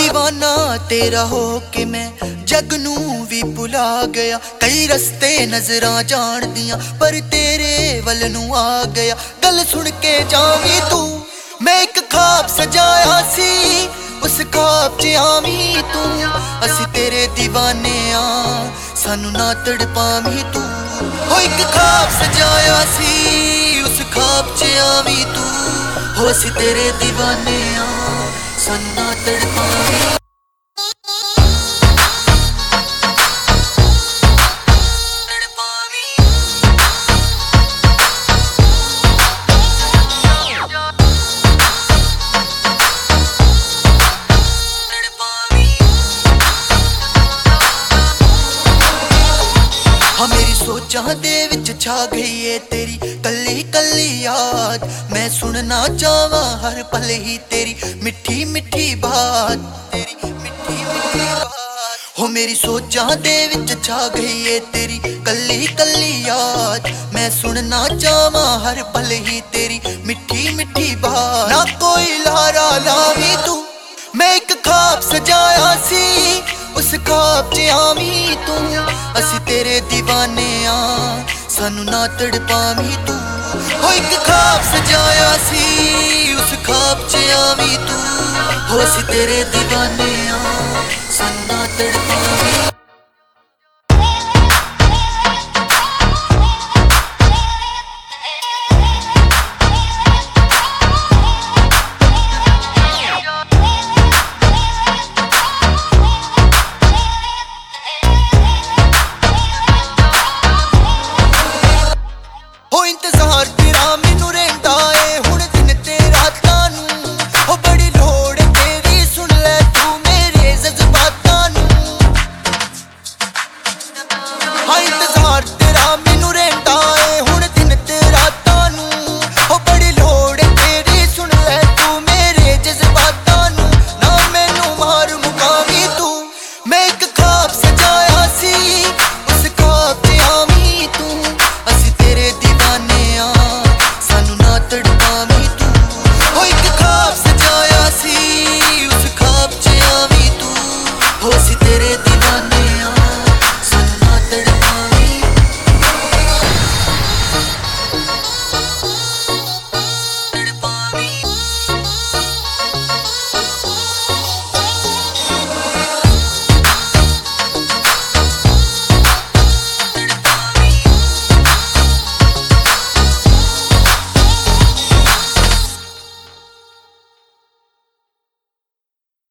दीवाना तेरा हो के मैं जग नू भी भुला गया। कई रस्ते नजरां जान दियां पर तेरे वल नू आ गया। गल सुन के जावी तू, मैं एक ख्वाब सजाया सी, उस ख्वाब च आवी तू। असी तेरे दीवाने आ, सानू ना तड़पावी तू। हो एक ख्वाब सजाया सी, उस ख्वाब च आवी तू। हो असी तेरे दीवाने आ, सानू ना तड़पावी। हाँ मेरी सोचां दे विच छा गई है तेरी कली कली याद। मैं सुनना चाहवां हर पल ही तेरी मिठी मिठी बात, तेरी मिठी मिठी बात। हो मेरी सोचां दे विच छा गई है तेरी कली कली याद। मैं सुनना चाहवां हर पल ही तेरी मिठी मिठी बात। ना कोई लारा लावी तू, मैं एक ख्वाब सजाया सी, उस ख्वाब च आवी तू। असी तेरे दीवाने आ, सानू ना तड़पावी तू। हो एक ख्वाब सजाया सी, उस ख्वाब च आवी तू। हो असी तेरे दीवाने आ, सानू ना तड़पावी। इंतजार तेरा मैनू रहिंदा ए हुण दिन ते रातां नूं। हो बड़ी लोड़ तेरी सुन लै तू मेरे जज्बातां नूं। हाँ